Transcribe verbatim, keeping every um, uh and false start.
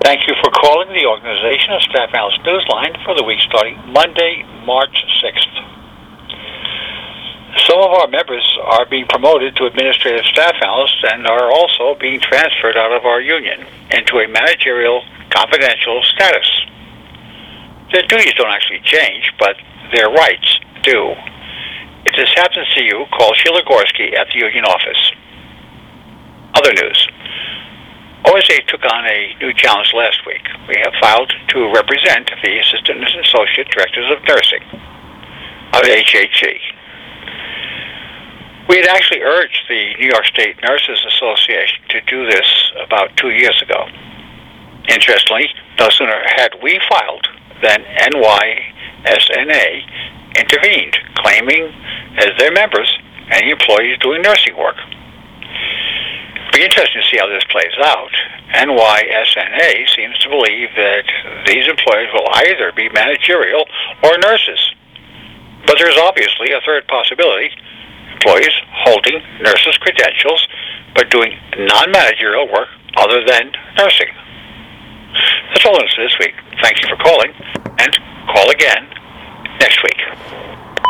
Thank you for calling the Organization of Staff Analysts Newsline for the week starting Monday, March sixth. Some of our members are being promoted to administrative staff analysts and are also being transferred out of our union into a managerial confidential status. Their duties don't actually change, but their rights do. If this happens to you, call Sheila Gorski at the union office. Other news. O S A took on a new challenge last week. We have filed to represent the Assistant and Associate Directors of Nursing of H H C. We had actually urged the New York State Nurses Association to do this about two years ago. Interestingly, no sooner had we filed than N Y S N A intervened, claiming as their members any employees doing nursing work. It'll be interesting to see how this plays out. N Y S N A seems to believe that these employees will either be managerial or nurses. But there's obviously a third possibility: employees holding nurses' credentials but doing non-managerial work other than nursing. That's all it is this week. Thank you for calling, and call again next week.